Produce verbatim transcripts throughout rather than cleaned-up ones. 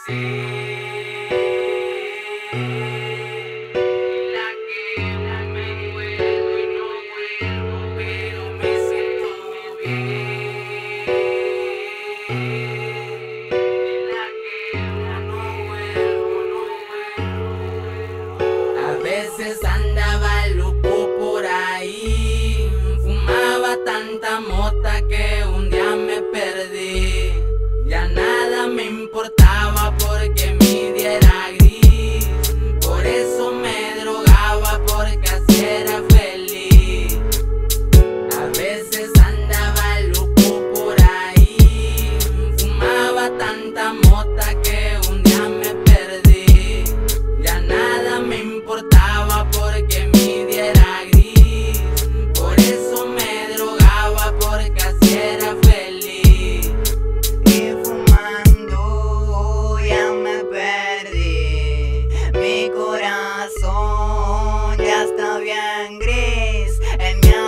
La que me vuelvo y no vuelvo, pero me siento bien. La que no vuelvo, no vuelvo. A veces andaba loco por ahí, fumaba tanta mota que un día me perdí. Ya nada me importaba porque mi día era gris. Por eso me drogaba porque así era feliz. A veces andaba loco por ahí, fumaba tanta mota que un día me perdí. Ya nada me importaba porque mi día era gris. Por eso me drogaba porque así era feliz. Y fumando ya me perdí. Mi corazón ya está bien gris. En mi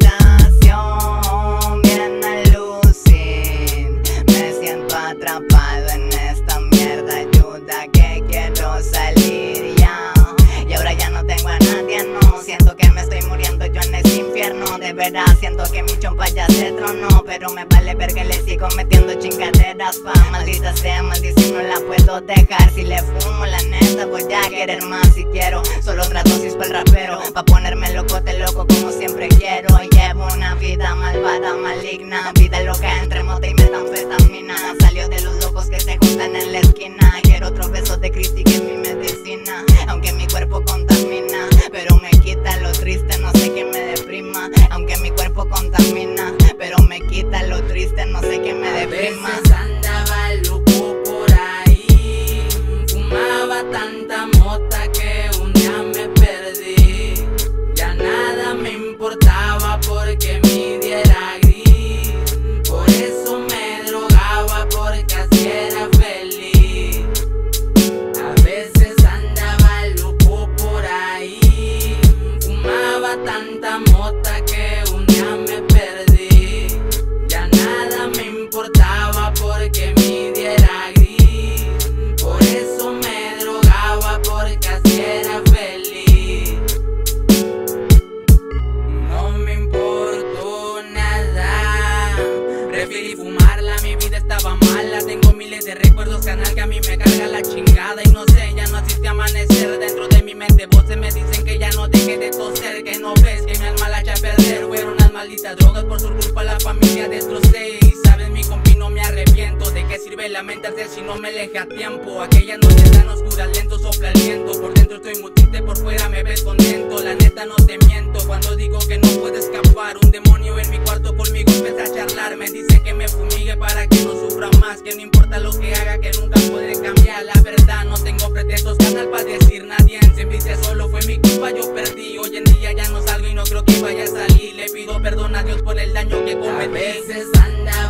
habitación bien alucin. Me siento atrapado en esta mierda. Ayuda que quiero salir ya. Y ahora ya no tengo a nadie, no. Siento que me estoy muriendo yo en este infierno. De verdad siento que mi chompa ya se tronó. Pero me vale ver que le sigo metiendo chingaderas pa. Maldita sea, maldición no la puedo dejar. Si le fumo la neta voy a querer más si quiero. Solo otra dosis para el rapero, pa' ponerme loco, te loco como siempre quiero. Llevo una vida malvada, maligna, vida loca entre mota y metanfetamina. Salió de los locos que se juntan en la esquina. Quiero otro beso de Cristi que es mi medicina. Aunque mi cuerpo contamina, pero me quita lo triste, no sé qué me deprima. Aunque mi cuerpo contamina, pero me quita lo triste, no sé qué me deprima. A veces andaba loco por ahí, fumaba tanta mota que un día me perdí. Ya nada me importaba porque mi día era gris. Por eso me drogaba porque así era feliz. A veces andaba loco por ahí, fumaba tanta mota que un día me perdí. Ya nada me importaba porque mi día era gris. Por eso me drogaba porque así era feliz. No me importó nada, preferí fumarla, mi vida estaba mala. Tengo miles de recuerdos, canal, que a mí me carga la chingada. Y no sé, ya no existe amanecer dentro de mi mente. Voces me dicen que ya no deje de toser, que no ves que mi alma la echa a perder. Fueron unas malditas drogas, por su culpa la familia destrocé. Y sabes, mi compi, no me arrepiento. ¿De qué sirve la mente hacer si no me elegí a tiempo? Aquella noche tan oscura, lento sopla el viento. Por dentro estoy muy triste, por fuera me ves contento. La neta no te miento cuando digo que no puedo escapar. Un demonio en mi cuarto conmigo empieza a charlar. Me dice que me fumigue para que no sufra más, que no importa lo que haga, que nunca podré cambiar. La verdad, no tengo pretextos, canal, para decir nadie. Siempre hice solo, fue mi culpa, yo perdí. Hoy en día ya no salgo y no creo que vaya a salir. Le pido perdón a Dios por el daño que cometí. A veces andaba